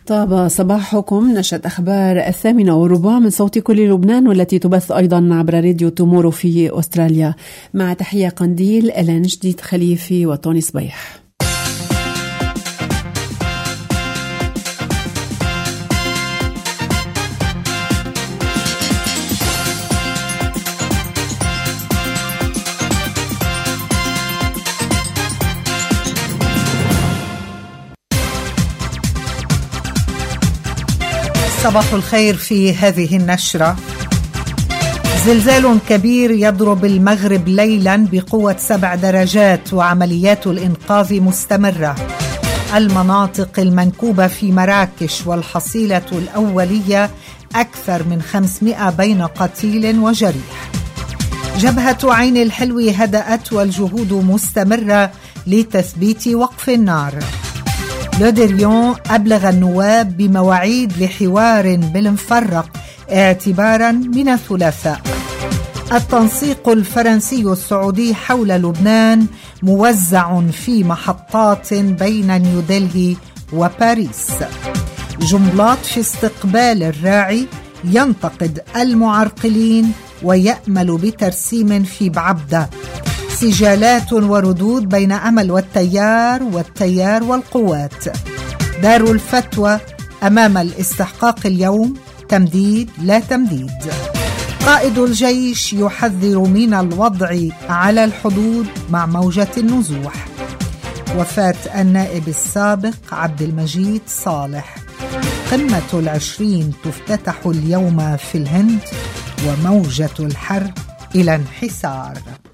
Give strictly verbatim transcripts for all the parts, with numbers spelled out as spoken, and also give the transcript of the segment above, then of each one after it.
طاب صباحكم. نشرة أخبار الثامنة وربع من صوت كل لبنان، والتي تبث أيضا عبر راديو تومورو في أستراليا. مع تحية قنديل، إلان جديد خليفي وطوني صبيح. صباح الخير. في هذه النشرة: زلزال كبير يضرب المغرب ليلا بقوة سبع درجات وعمليات الإنقاذ مستمرة. المناطق المنكوبة في مراكش والحصيلة الأولية أكثر من خمسمائة بين قتيل وجريح. جبهة عين الحلو هدأت والجهود مستمرة لتثبيت وقف النار. لودريون أبلغ النواب بمواعيد لحوار بالمفرق اعتبارا من الثلاثاء. التنسيق الفرنسي السعودي حول لبنان موزع في محطات بين نيودلهي وباريس. جملات في استقبال الراعي ينتقد المعرقلين ويأمل بترسيم في بعبدة. سجالات وردود بين أمل والتيار والتيار والقوات. دار الفتوى أمام الاستحقاق اليوم: تمديد لا تمديد. قائد الجيش يحذر من الوضع على الحدود مع موجة النزوح. وفاة النائب السابق عبد المجيد صالح. قمة العشرين تفتتح اليوم في الهند وموجة الحر إلى انحسار.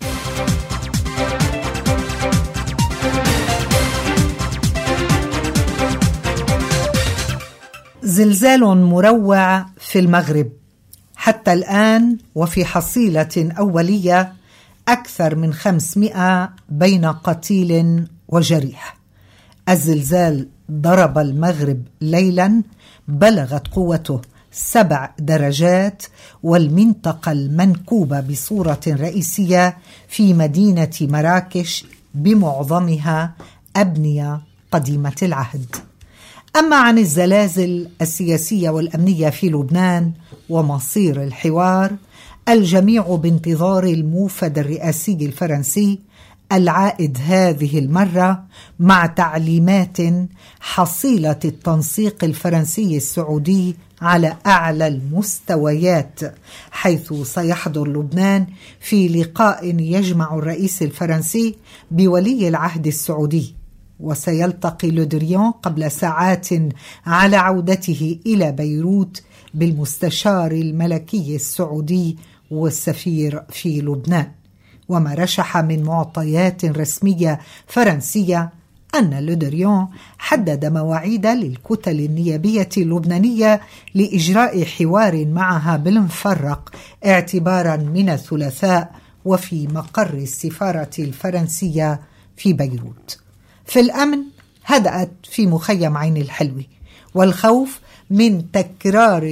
زلزال مروع في المغرب حتى الآن، وفي حصيلة أولية أكثر من خمسمائة بين قتيل وجريح. الزلزال ضرب المغرب ليلا، بلغت قوته سبع درجات، والمنطقة المنكوبة بصورة رئيسية في مدينة مراكش بمعظمها أبنية قديمة العهد. أما عن الزلازل السياسية والأمنية في لبنان ومصير الحوار، الجميع بانتظار الموفد الرئاسي الفرنسي العائد هذه المرة مع تعليمات حصيلة التنسيق الفرنسي السعودي على أعلى المستويات، حيث سيحضر لبنان في لقاء يجمع الرئيس الفرنسي بولي العهد السعودي. وسيلتقي لودريون قبل ساعات على عودته إلى بيروت بالمستشار الملكي السعودي والسفير في لبنان. وما رشح من معطيات رسمية فرنسية أن لودريون حدد مواعيد للكتل النيابية اللبنانية لإجراء حوار معها بالمفرق اعتبارا من الثلاثاء وفي مقر السفارة الفرنسية في بيروت. في الأمن هدأت في مخيم عين الحلو، والخوف من تكرار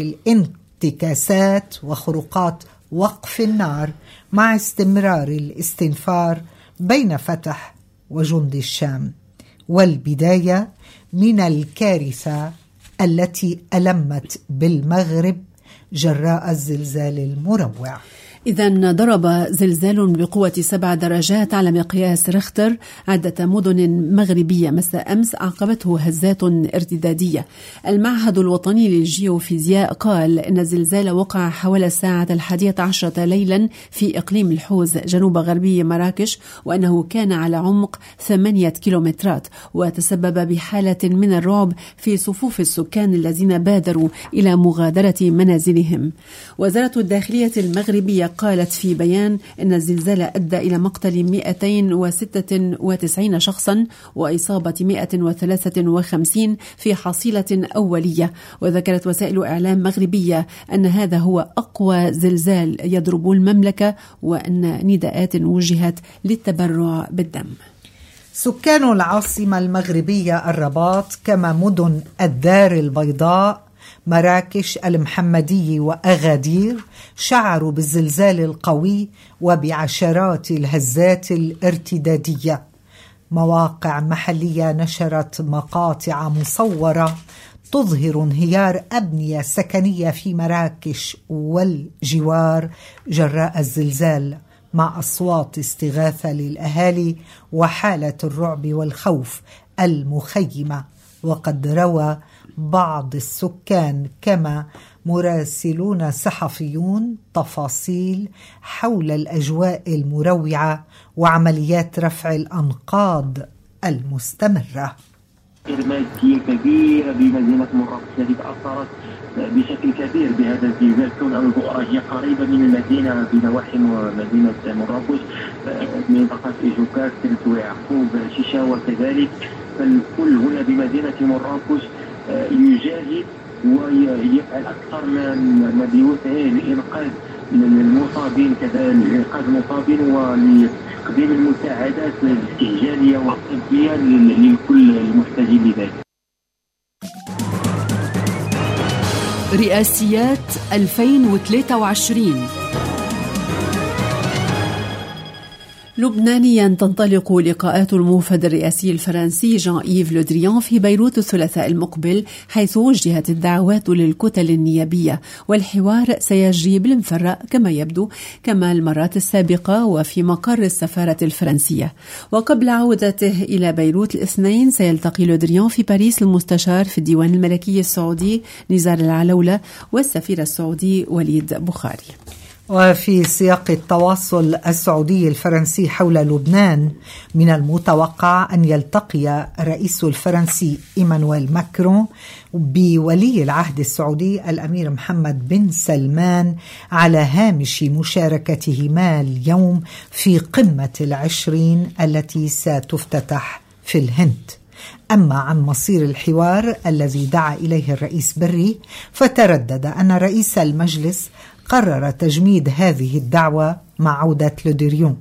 الانتكاسات وخروقات وقف النار مع استمرار الاستنفار بين فتح وجند الشام، والبداية من الكارثة التي ألمت بالمغرب جراء الزلزال المروع. إذن ضرب زلزال بقوة سبع درجات على مقياس ريختر عدة مدن مغربية مساء أمس، عقبته هزات ارتدادية. المعهد الوطني للجيوفيزياء قال إن الزلزال وقع حوالي الساعة الحادية عشرة ليلا في إقليم الحوز جنوب غربي مراكش، وأنه كان على عمق ثمانية كيلومترات، وتسبب بحالة من الرعب في صفوف السكان الذين بادروا إلى مغادرة منازلهم. وزارة الداخلية المغربية قالت في بيان أن الزلزال أدى إلى مقتل مئتين وستة وتسعين شخصا وإصابة مئة وثلاثة وخمسين في حصيلة أولية. وذكرت وسائل إعلام مغربية أن هذا هو أقوى زلزال يضرب المملكة، وأن نداءات وجهت للتبرع بالدم. سكان العاصمة المغربية الرباط كما مدن الدار البيضاء، مراكش، المحمدي وأغادير شعروا بالزلزال القوي وبعشرات الهزات الارتدادية. مواقع محلية نشرت مقاطع مصورة تظهر انهيار أبنية سكنية في مراكش والجوار جراء الزلزال، مع أصوات استغاثة للأهالي وحالة الرعب والخوف المخيمة. وقد روى بعض السكان كما مراسلون صحفيون تفاصيل حول الأجواء المروعة وعمليات رفع الأنقاض المستمرة. مادية كبيرة بمدينة مراكش التي تأثرت بشكل كبير بهذا الزلزال، كون أن البؤرة هي قريبة من المدينة بنواحي مدينة مراكش، منطقة إيجوكاس، تلت يعقوب، شيشاوة كذلك. فالكل هنا بمدينة مراكش يجاهد ويفعل أكثر ما بوسعه لإنقاذ المصابين، كذلك لإنقاذ المصابين ولتقديم المساعدات الاستعجالية والطبية لكل المحتاجين لذلك. رئاسيات ألفين وثلاثة وعشرين. لبنانيا تنطلق لقاءات الموفد الرئاسي الفرنسي جان إيف لو دريان في بيروت الثلاثاء المقبل، حيث وجهت الدعوات للكتل النيابية، والحوار سيجري بالمفرق كما يبدو كما المرات السابقة وفي مقر السفارة الفرنسية. وقبل عودته إلى بيروت الاثنين سيلتقي لو دريان في باريس المستشار في الديوان الملكي السعودي نزار العلولة والسفير السعودي وليد بخاري. وفي سياق التواصل السعودي الفرنسي حول لبنان، من المتوقع أن يلتقي الرئيس الفرنسي إيمانويل ماكرون بولي العهد السعودي الأمير محمد بن سلمان على هامش مشاركتهما اليوم في قمة العشرين التي ستفتتح في الهند. أما عن مصير الحوار الذي دعا إليه الرئيس بري، فتردد أن رئيس المجلس قرر تجميد هذه الدعوة مع عودة لو دريان.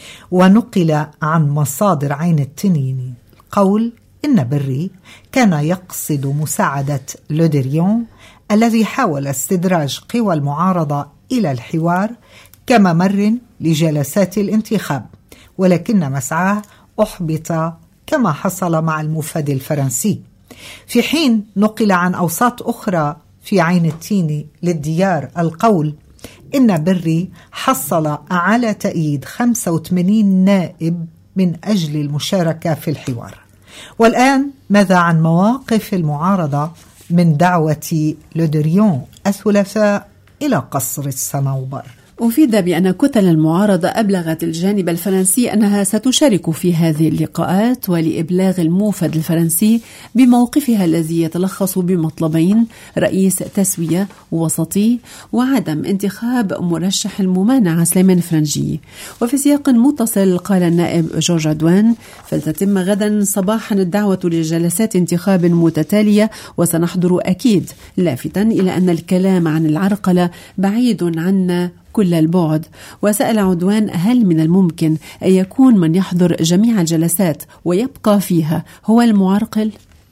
ونقل عن مصادر عين التنين قول إن بري كان يقصد مساعدة لو دريان الذي حاول استدراج قوى المعارضة إلى الحوار كممر لجلسات الانتخاب، ولكن مسعاه أحبط كما حصل مع الموفد الفرنسي. في حين نقل عن أوساط أخرى في عين التين للديار القول إن بري حصل على تأييد خمسة وثمانين نائب من أجل المشاركة في الحوار. والآن ماذا عن مواقف المعارضة من دعوة لو دريان الثلاثاء إلى قصر الصنوبر؟ أفيد بأن كتل المعارضة أبلغت الجانب الفرنسي أنها ستشارك في هذه اللقاءات، ولإبلاغ الموفد الفرنسي بموقفها الذي يتلخص بمطلبين: رئيس تسوية وسطي، وعدم انتخاب مرشح الممانعة سليمان فرنجي. وفي سياق متصل قال النائب جورج عدوان: فلتتم غدا صباحا الدعوة لجلسات انتخاب متتالية وسنحضر أكيد، لافتا إلى أن الكلام عن العرقلة بعيد عنا كل البعد. وسأل عدوان: هل من الممكن أن يكون من يحضر جميع الجلسات ويبقى فيها هو المعرقل؟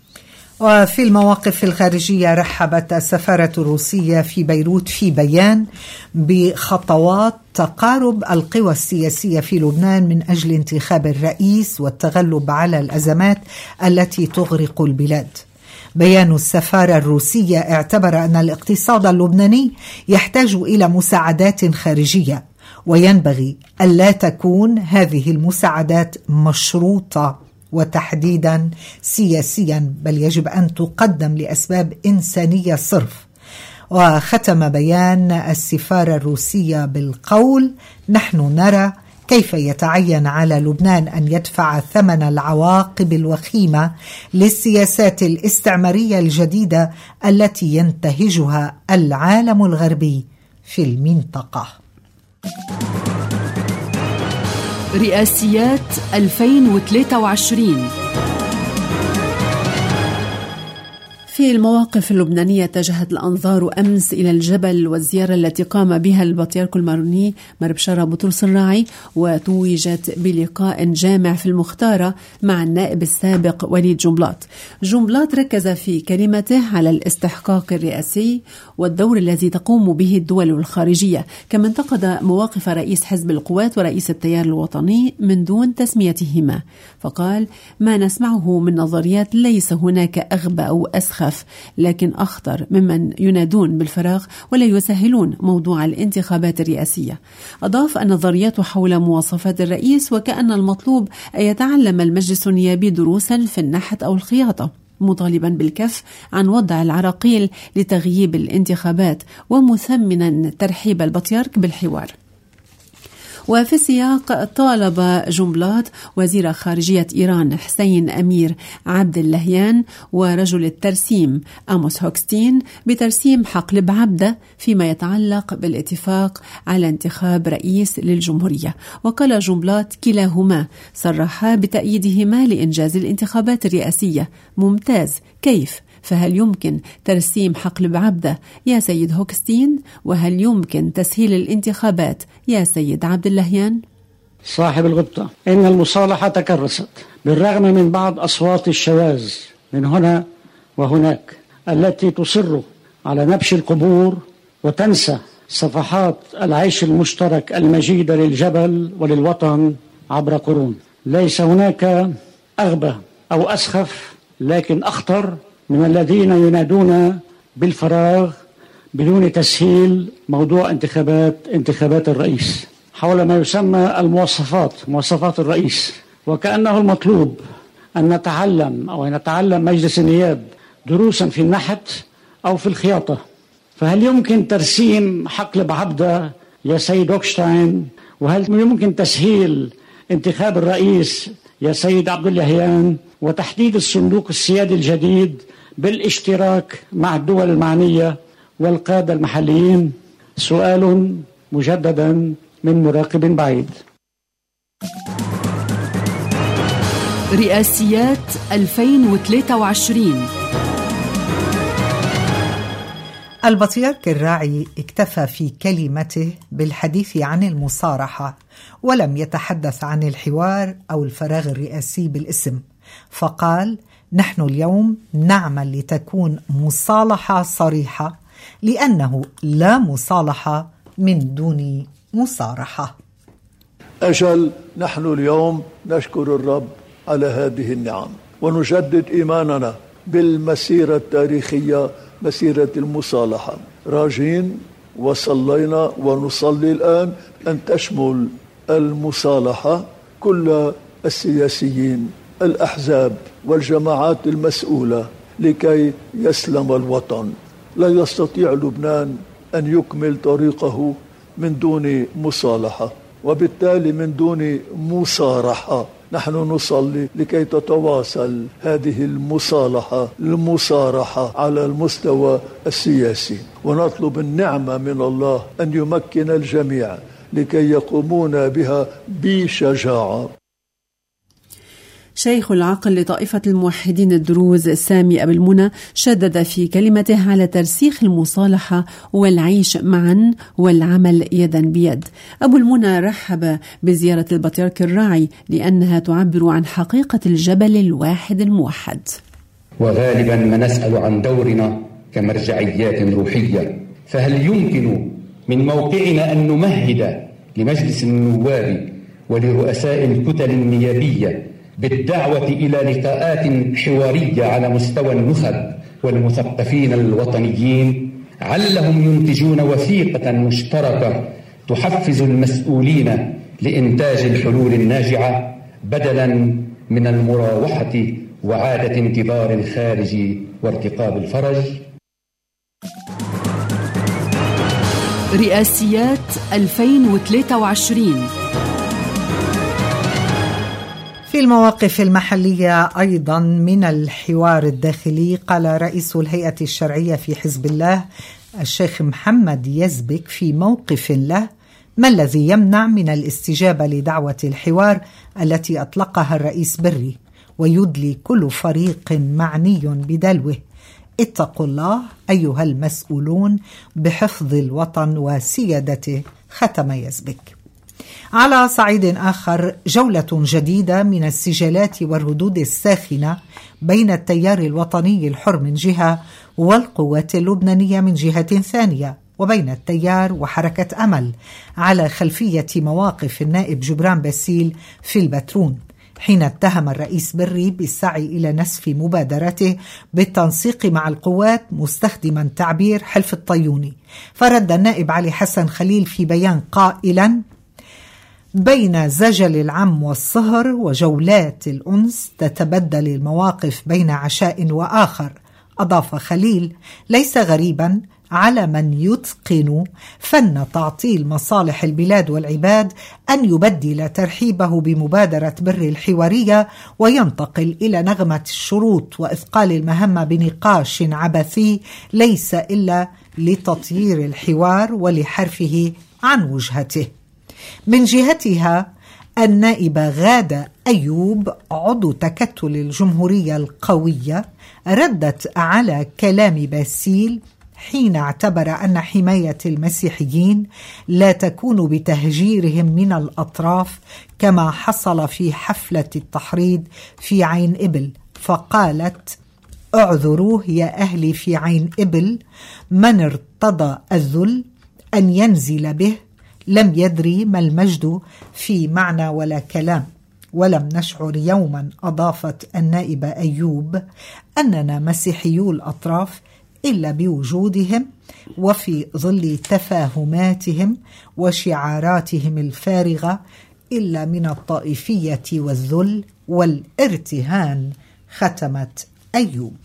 وفي المواقف الخارجية، رحبت السفارة الروسية في بيروت في بيان بخطوات تقارب القوى السياسية في لبنان من أجل انتخاب الرئيس والتغلب على الأزمات التي تغرق البلاد. بيان السفارة الروسية اعتبر أن الاقتصاد اللبناني يحتاج إلى مساعدات خارجية، وينبغي ألا تكون هذه المساعدات مشروطة وتحديدا سياسيا، بل يجب أن تقدم لأسباب إنسانية صرف. وختم بيان السفارة الروسية بالقول: نحن نرى كيف يتعين على لبنان أن يدفع ثمن العواقب الوخيمة للسياسات الاستعمارية الجديدة التي ينتهجها العالم الغربي في المنطقة. رئاسيات ألفين وثلاثة وعشرين. في المواقف اللبنانية اتجهت الأنظار أمس إلى الجبل والزيارة التي قام بها البطريرك الماروني مربشارة بطرس الراعي، وتوجت بلقاء جامع في المختارة مع النائب السابق وليد جنبلاط. جنبلاط ركز في كلمته على الاستحقاق الرئاسي والدور الذي تقوم به الدول الخارجية، كما انتقد مواقف رئيس حزب القوات ورئيس التيار الوطني من دون تسميتهما، فقال: ما نسمعه من نظريات ليس هناك أغبى أو أسخف أخف لكن أخطر ممن ينادون بالفراغ ولا يسهلون موضوع الانتخابات الرئاسية. أضاف أن نظرياته حول مواصفات الرئيس وكأن المطلوب أن يتعلم المجلس النيابي دروسا في النحت أو الخياطة، مطالبا بالكف عن وضع العراقيل لتغييب الانتخابات ومثمنا ترحيب البطيرك بالحوار. وفي السياق طالب جنبلاط وزير خارجية إيران حسين أمير عبد اللهيان ورجل الترسيم أموس هوكستين بترسيم حقل بعبدة فيما يتعلق بالاتفاق على انتخاب رئيس للجمهورية. وقال جنبلاط كلاهما صرحا بتأييدهما لإنجاز الانتخابات الرئاسية. ممتاز، كيف؟ فهل يمكن ترسيم حقل بعبدة يا سيد هوكستين؟ وهل يمكن تسهيل الانتخابات يا سيد عبد اللهيان؟ صاحب الغبطة، إن المصالحة تكرست بالرغم من بعض أصوات الشواذ من هنا وهناك التي تصر على نبش القبور وتنسى صفحات العيش المشترك المجيدة للجبل وللوطن عبر قرون. ليس هناك أغبى أو أسخف لكن أخطر من الذين ينادون بالفراغ بدون تسهيل موضوع انتخابات انتخابات الرئيس حول ما يسمى المواصفات مواصفات الرئيس، وكأنه المطلوب أن نتعلم أو أن نتعلم مجلس النياب دروسا في النحت أو في الخياطة. فهل يمكن ترسيم حقل بعبدة يا سيد هوكشتاين؟ وهل يمكن تسهيل انتخاب الرئيس يا سيد عبد اللهيان؟ وتحديد الصندوق السيادي الجديد بالاشتراك مع الدول المعنية والقادة المحليين؟ سؤال مجددا من مراقب بعيد. رئاسيات ألفين وثلاثة وعشرين. البطيرك الراعي اكتفى في كلمته بالحديث عن المصارحة ولم يتحدث عن الحوار أو الفراغ الرئاسي بالاسم، فقال: نحن اليوم نعمل لتكون مصالحة صريحة لأنه لا مصالحة من دون مصارحة. أجل، نحن اليوم نشكر الرب على هذه النعم ونجدد إيماننا بالمسيرة التاريخية، مسيرة المصالحة. راجين وصلينا ونصلي الآن أن تشمل المصالحة كل السياسيين، الأحزاب والجماعات المسؤولة لكي يسلم الوطن. لا يستطيع لبنان أن يكمل طريقه من دون مصالحة، وبالتالي من دون مصارحة. نحن نصلي لكي تتواصل هذه المصالحة المصارحة على المستوى السياسي، ونطلب النعمة من الله أن يمكن الجميع لكي يقومون بها بشجاعة. شيخ العقل لطائفة الموحدين الدروز سامي أبو المنى شدد في كلمته على ترسيخ المصالحة والعيش معا والعمل يدا بيد. أبو المنى رحب بزيارة البطيرك الراعي لأنها تعبر عن حقيقة الجبل الواحد الموحد. وغالبا ما نسأل عن دورنا كمرجعيات روحية، فهل يمكن من موقعنا أن نمهد لمجلس النواب ولرؤساء الكتل النيابية بالدعوة إلى لقاءات حوارية على مستوى النخب والمثقفين الوطنيين، علهم ينتجون وثيقة مشتركة تحفز المسؤولين لإنتاج الحلول الناجعة بدلا من المراوحة وعادة انتظار الخارج وارتقاب الفرج. رئاسيات ألفين وثلاثة وعشرين. في المواقف المحلية أيضا من الحوار الداخلي، قال رئيس الهيئة الشرعية في حزب الله الشيخ محمد يزبك في موقف له: ما الذي يمنع من الاستجابة لدعوة الحوار التي أطلقها الرئيس بري، ويدلي كل فريق معني بدلوه. اتقوا الله أيها المسؤولون بحفظ الوطن وسيادته، ختم يزبك. على صعيد آخر، جولة جديدة من السجالات والردود الساخنة بين التيار الوطني الحر من جهة والقوات اللبنانية من جهة ثانية، وبين التيار وحركة أمل على خلفية مواقف النائب جبران باسيل في البترون، حين اتهم الرئيس بري بالسعي إلى نسف مبادرته بالتنسيق مع القوات مستخدما تعبير حلف الطيوني. فرد النائب علي حسن خليل في بيان قائلا: بين زجل العم والصهر وجولات الأنس تتبدل المواقف بين عشاء وآخر. أضاف خليل: ليس غريبا على من يتقن فن تعطيل مصالح البلاد والعباد أن يبدل ترحيبه بمبادرة بر الحوارية وينتقل إلى نغمة الشروط وإثقال المهمة بنقاش عبثي ليس إلا لتطيير الحوار ولحرفه عن وجهته. من جهتها النائبة غادة أيوب عضو تكتل الجمهورية القوية ردت على كلام باسيل حين اعتبر أن حماية المسيحيين لا تكون بتهجيرهم من الأطراف كما حصل في حفلة التحريض في عين إبل، فقالت: اعذروه يا أهلي في عين إبل، من ارتضى الذل أن ينزل به لم يدري ما المجد في معنى ولا كلام. ولم نشعر يوما، أضافت النائبة أيوب، أننا مسيحيو الأطراف إلا بوجودهم وفي ظل تفاهماتهم وشعاراتهم الفارغة إلا من الطائفية والذل والارتهان. ختمت أيوب.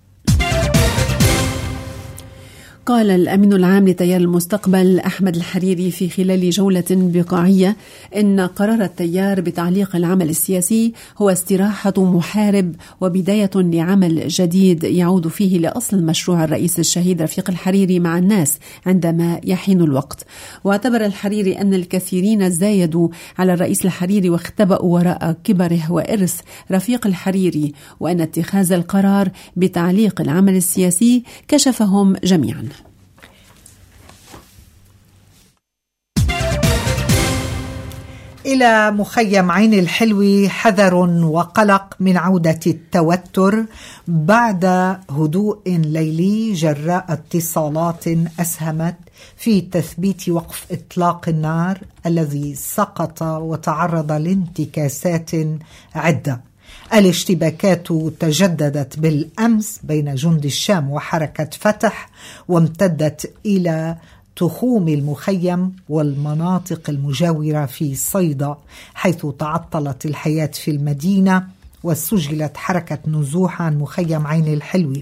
قال الأمين العام لتيار المستقبل أحمد الحريري في خلال جولة بقاعية إن قرار التيار بتعليق العمل السياسي هو استراحة محارب وبداية لعمل جديد يعود فيه لأصل مشروع الرئيس الشهيد رفيق الحريري مع الناس عندما يحين الوقت. واعتبر الحريري أن الكثيرين زايدوا على الرئيس الحريري واختبأوا وراء كبره وإرث رفيق الحريري، وأن اتخاذ القرار بتعليق العمل السياسي كشفهم جميعا. إلى مخيم عين الحلو حذر وقلق من عودة التوتر بعد هدوء ليلي جراء اتصالات أسهمت في تثبيت وقف إطلاق النار الذي سقط وتعرض لانتكاسات عدة. الاشتباكات تجددت بالأمس بين جند الشام وحركة فتح وامتدت إلى تخوم المخيم والمناطق المجاورة في صيدا، حيث تعطلت الحياة في المدينة وسجلت حركة نزوح عن مخيم عين الحلو،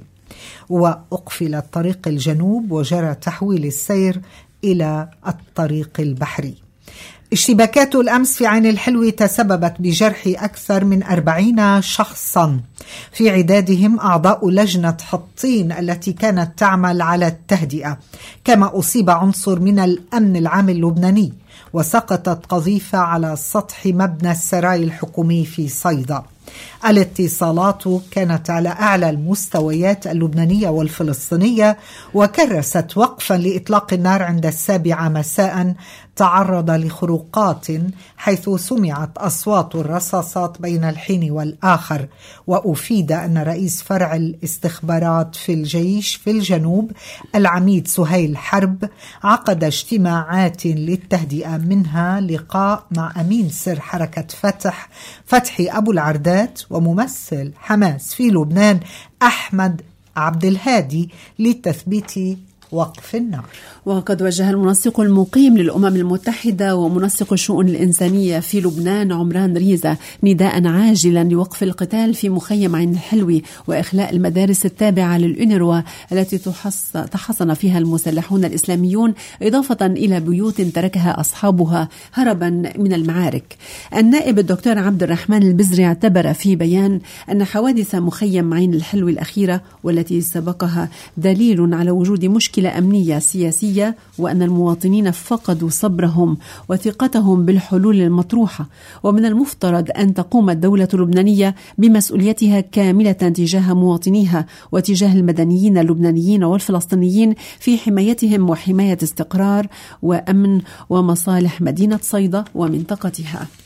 وأقفل الطريق الجنوب وجرى تحويل السير إلى الطريق البحري. اشتباكات الأمس في عين الحلو تسببت بجرح أكثر من أربعين شخصا، في عدادهم أعضاء لجنة حطين التي كانت تعمل على التهدئة، كما أصيب عنصر من الأمن العام اللبناني، وسقطت قذيفة على سطح مبنى السراي الحكومي في صيدا. الاتصالات كانت على أعلى المستويات اللبنانية والفلسطينية، وكرست وقفا لإطلاق النار عند السابعة مساء تعرض لخروقات حيث سمعت أصوات الرصاصات بين الحين والآخر. وأفيد أن رئيس فرع الاستخبارات في الجيش في الجنوب العميد سهيل حرب عقد اجتماعات للتهدئة، منها لقاء مع أمين سر حركة فتح فتحي أبو العردات وممثل حماس في لبنان أحمد عبد الهادي لتثبيت وقف النار. وقد وجه المنسق المقيم للأمم المتحدة ومنسق الشؤون الإنسانية في لبنان عمران ريزة نداء عاجلا لوقف القتال في مخيم عين الحلو وإخلاء المدارس التابعة للأونروا التي تحصن فيها المسلحون الإسلاميون، إضافة إلى بيوت تركها أصحابها هربا من المعارك. النائب الدكتور عبد الرحمن البزري اعتبر في بيان أن حوادث مخيم عين الحلو الأخيرة والتي سبقها دليل على وجود مشكلة أمنية سياسية، وأن المواطنين فقدوا صبرهم وثقتهم بالحلول المطروحة، ومن المفترض أن تقوم الدولة اللبنانية بمسؤوليتها كاملة تجاه مواطنيها وتجاه المدنيين اللبنانيين والفلسطينيين في حمايتهم وحماية استقرار وأمن ومصالح مدينة صيدا ومنطقتها.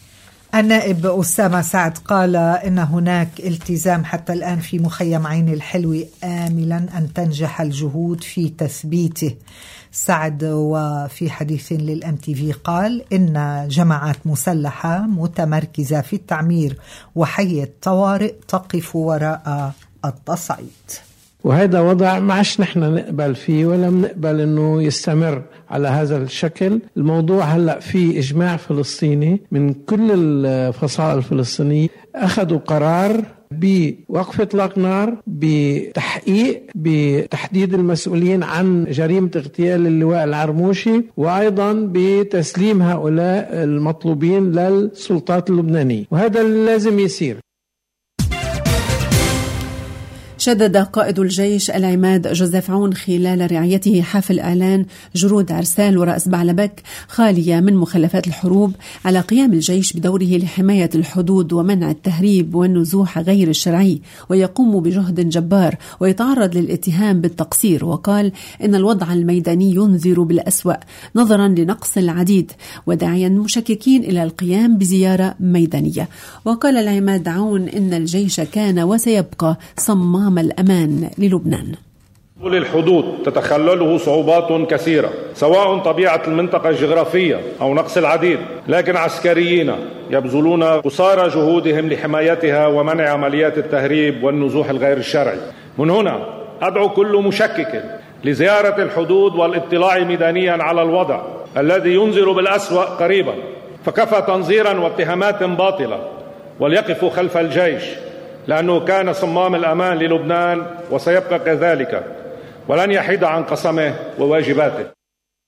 النائب أسامة سعد قال إن هناك التزام حتى الآن في مخيم عين الحلوة، آملا أن تنجح الجهود في تثبيته. سعد وفي حديث للأم تي في قال إن جماعات مسلحة متمركزة في التعمير وحي الطوارئ تقف وراء التصعيد، وهذا وضع ما عش نحن نقبل فيه ولا نقبل انه يستمر على هذا الشكل. الموضوع هلأ في اجماع فلسطيني من كل الفصائل الفلسطينية، اخذوا قرار بوقف اطلاق نار، بتحقيق، بتحديد المسؤولين عن جريمة اغتيال اللواء العرموشي، وايضا بتسليم هؤلاء المطلوبين للسلطات اللبنانية، وهذا اللي لازم يصير. شدد قائد الجيش العماد جوزيف عون خلال رعايته حافل إعلان جرود عرسال ورأس بعلبك خالية من مخلفات الحروب على قيام الجيش بدوره لحماية الحدود ومنع التهريب والنزوح غير الشرعي، ويقوم بجهد جبار ويتعرض للاتهام بالتقصير. وقال إن الوضع الميداني ينذر بالأسوأ نظرا لنقص العديد، وداعيا مشككين إلى القيام بزيارة ميدانية. وقال العماد عون إن الجيش كان وسيبقى صمام الأمان للبنان. الحدود تتخلله صعوبات كثيرة، سواء طبيعة المنطقة الجغرافية أو نقص العديد، لكن عسكريين يبذلون قصارى جهودهم لحمايتها ومنع عمليات التهريب والنزوح الغير الشرعي. من هنا أدعو كل مشكك لزيارة الحدود والاطلاع ميدانيا على الوضع الذي ينذر بالأسوأ قريبا، فكفى تنظيرا واتهامات باطلة، وليقفوا خلف الجيش لأنه كان صمام الأمان للبنان وسيبقى كذلك، ولن يحيد عن قسمه وواجباته.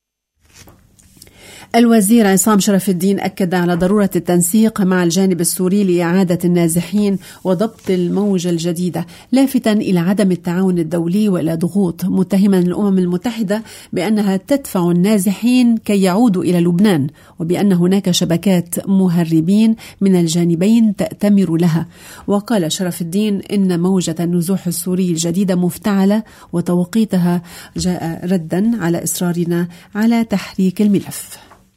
الوزير عصام شرف الدين أكد على ضرورة التنسيق مع الجانب السوري لإعادة النازحين وضبط الموجة الجديدة، لافتاً إلى عدم التعاون الدولي وإلى ضغوط، متهما الأمم المتحدة بأنها تدفع النازحين كي يعودوا إلى لبنان، وبأن هناك شبكات مهربين من الجانبين تأتمر لها. وقال شرف الدين إن موجة النزوح السوري الجديدة مفتعلة، وتوقيتها جاء رداً على إصرارنا على تحريك الملف.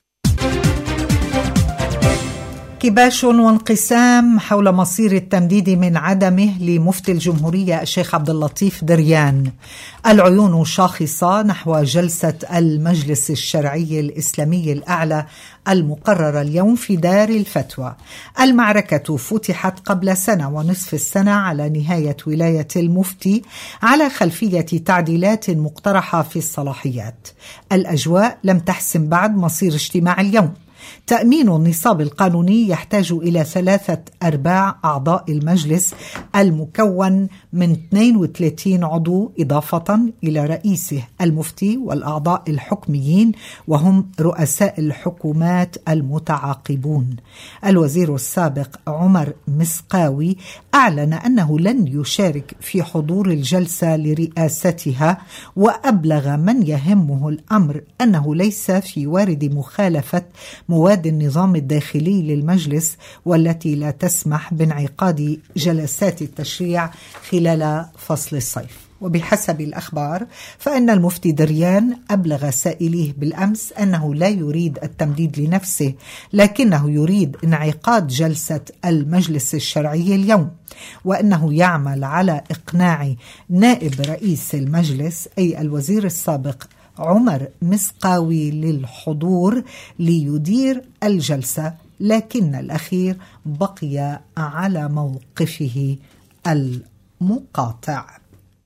كباش وانقسام حول مصير التمديد من عدمه لمفتي الجمهورية الشيخ عبد اللطيف دريان. العيون شاخصة نحو جلسة المجلس الشرعي الإسلامي الأعلى المقررة اليوم في دار الفتوى. المعركة فتحت قبل سنة ونصف السنة على نهاية ولاية المفتي على خلفية تعديلات مقترحة في الصلاحيات. الأجواء لم تحسم بعد مصير اجتماع اليوم. تأمين النصاب القانوني يحتاج إلى ثلاثة أرباع أعضاء المجلس المكون من اثنين وثلاثين عضو، إضافة إلى رئيسه المفتي والأعضاء الحكميين وهم رؤساء الحكومات المتعاقبون. الوزير السابق عمر مسقاوي أعلن أنه لن يشارك في حضور الجلسة لرئاستها، وأبلغ من يهمه الأمر أنه ليس في وارد مخالفة مواد النظام الداخلي للمجلس والتي لا تسمح بانعقاد جلسات التشريع خلال فصل الصيف. وبحسب الأخبار فإن المفتي دريان أبلغ سائليه بالأمس أنه لا يريد التمديد لنفسه، لكنه يريد انعقاد جلسة المجلس الشرعي اليوم، وأنه يعمل على إقناع نائب رئيس المجلس أي الوزير السابق عمر مسقاوي للحضور ليدير الجلسة، لكن الأخير بقي على موقفه المقاطع.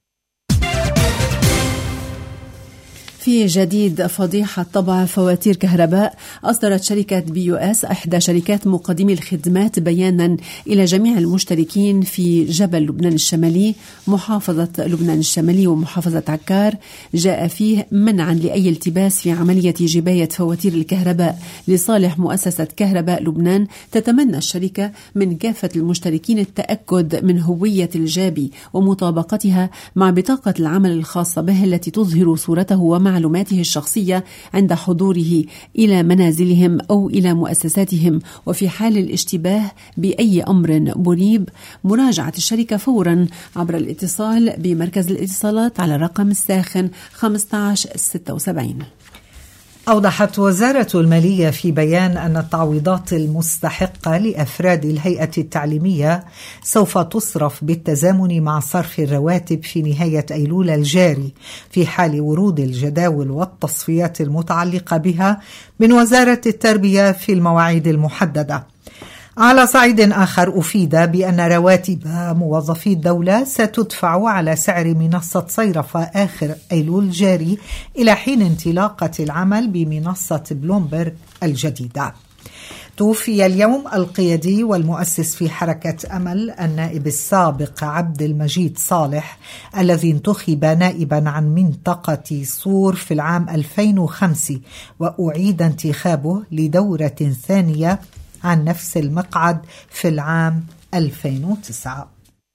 في جديد فضيحة طبع فواتير كهرباء، أصدرت شركة بي يو اس إحدى شركات مقدمي الخدمات بيانا إلى جميع المشتركين في جبل لبنان الشمالي محافظة لبنان الشمالي ومحافظة عكار، جاء فيه منعا لأي التباس في عملية جباية فواتير الكهرباء لصالح مؤسسة كهرباء لبنان. تتمنى الشركة من كافة المشتركين التأكد من هوية الجابي ومطابقتها مع بطاقة العمل الخاصة به التي تظهر صورته ومع معلوماته الشخصية عند حضوره إلى منازلهم أو إلى مؤسساتهم، وفي حال الاشتباه بأي أمر مريب مراجعة الشركة فورا عبر الاتصال بمركز الاتصالات على الرقم الساخن خمسة عشر ستة وسبعين. أوضحت وزارة المالية في بيان أن التعويضات المستحقة لأفراد الهيئة التعليمية سوف تصرف بالتزامن مع صرف الرواتب في نهاية أيلول الجاري في حال ورود الجداول والتصفيات المتعلقة بها من وزارة التربية في المواعيد المحددة. على صعيد آخر أفيد بأن رواتب موظفي الدولة ستدفع على سعر منصة صيرفة آخر أيلول الجاري إلى حين انطلاقة العمل بمنصة بلومبرغ الجديدة. توفي اليوم القيادي والمؤسس في حركة أمل النائب السابق عبد المجيد صالح الذي انتخب نائبا عن منطقة صور في العام ألفين وخمسة وأعيد انتخابه لدورة ثانية عن نفس المقعد في العام ألفين وتسعة.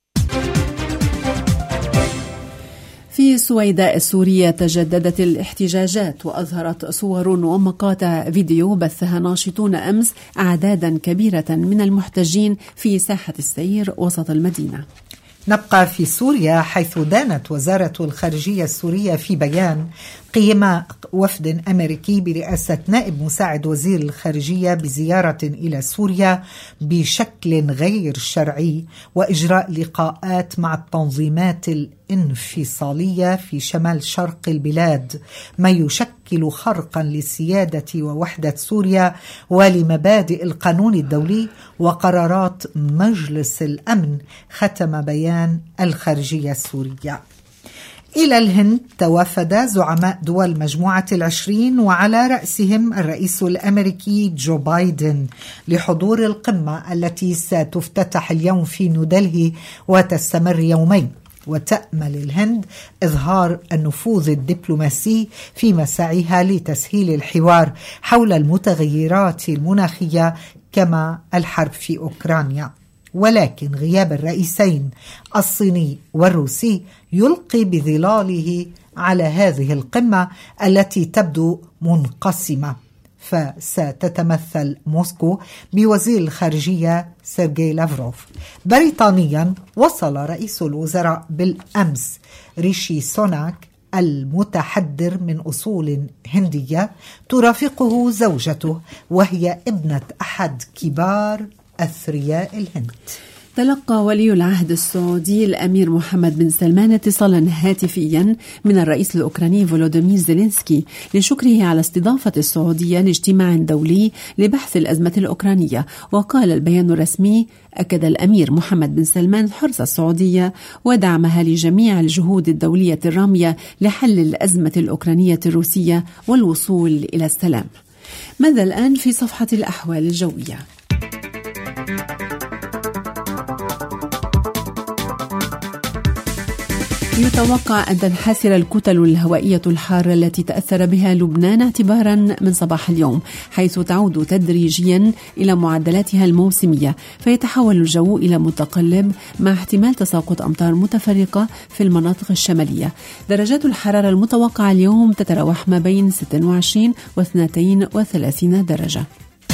في سويداء السورية تجددت الاحتجاجات، وأظهرت صور ومقاطع فيديو بثها ناشطون أمس أعدادا كبيرة من المحتجين في ساحة السير وسط المدينة. نبقى في سوريا، حيث دانت وزارة الخارجية السورية في بيان قيام وفد أمريكي برئاسة نائب مساعد وزير الخارجية بزيارة إلى سوريا بشكل غير شرعي وإجراء لقاءات مع التنظيمات الانفصالية في شمال شرق البلاد، ما يشكل خرقا لسيادة ووحدة سوريا ولمبادئ القانون الدولي وقرارات مجلس الأمن، ختم بيان الخارجية السورية. إلى الهند توافد زعماء دول مجموعة العشرين وعلى رأسهم الرئيس الأمريكي جو بايدن لحضور القمة التي ستفتتح اليوم في نيودلهي وتستمر يومين. وتأمل الهند إظهار النفوذ الدبلوماسي في مساعيها لتسهيل الحوار حول المتغيرات المناخية كما الحرب في أوكرانيا. ولكن غياب الرئيسين الصيني والروسي يلقي بظلاله على هذه القمة التي تبدو منقسمة، فستتمثل موسكو بوزير الخارجية سيرجي لافروف. بريطانيا، وصل رئيس الوزراء بالأمس ريشي سوناك المتحدر من أصول هندية ترافقه زوجته وهي ابنة أحد كبار أثرياء الهند. تلقى ولي العهد السعودي الأمير محمد بن سلمان اتصالا هاتفيا من الرئيس الأوكراني فولوديمير زيلينسكي لشكره على استضافة السعودية لاجتماع دولي لبحث الأزمة الأوكرانية. وقال البيان الرسمي: أكد الأمير محمد بن سلمان حرص السعودية ودعمها لجميع الجهود الدولية الرامية لحل الأزمة الأوكرانية الروسية والوصول إلى السلام. ماذا الآن في صفحة الأحوال الجوية؟ يتوقع أن تنحسر الكتل الهوائية الحارة التي تأثر بها لبنان اعتبارا من صباح اليوم، حيث تعود تدريجيا إلى معدلاتها الموسمية، فيتحول الجو إلى متقلب مع احتمال تساقط أمطار متفرقة في المناطق الشمالية. درجات الحرارة المتوقعة اليوم تتراوح ما بين ستة وعشرين و اثنين وثلاثين درجة.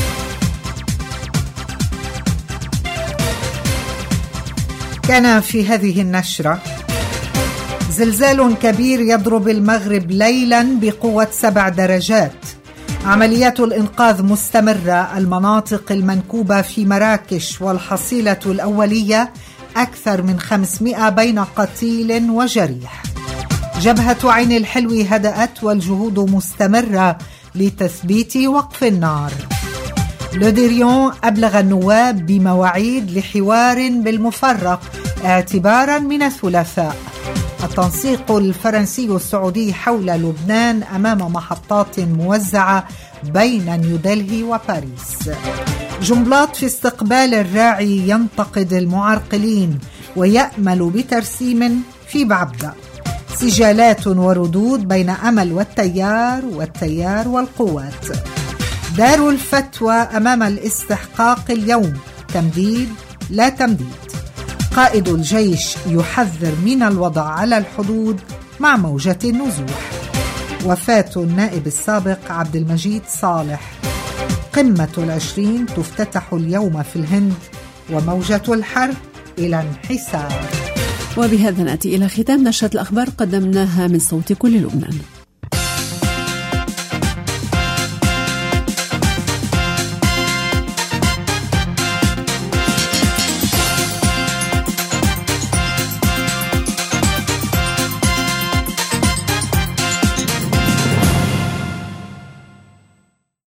كان في هذه النشرة: زلزال كبير يضرب المغرب ليلا بقوة سبع درجات. عمليات الإنقاذ مستمرة. المناطق المنكوبة في مراكش والحصيلة الأولية أكثر من خمسمائة بين قتيل وجريح. جبهة عين الحلو هدأت والجهود مستمرة لتثبيت وقف النار. لوديريون أبلغ النواب بمواعيد لحوار بالمفرق اعتبارا من الثلاثاء. التنسيق الفرنسي السعودي حول لبنان أمام محطات موزعة بين نيودلهي وباريس. جنبلاط في استقبال الراعي ينتقد المعرقلين ويأمل بترسيم في بعبدة. سجالات وردود بين أمل والتيار والتيار والقوات. دار الفتوى أمام الاستحقاق اليوم: تمديد لا تمديد. قائد الجيش يحذر من الوضع على الحدود مع موجة النزوح. وفاة النائب السابق عبد المجيد صالح. قمة العشرين تفتتح اليوم في الهند وموجة الحر إلى انحسار. وبهذا نأتي إلى ختام نشرة الأخبار قدمناها من صوت كل لبنان.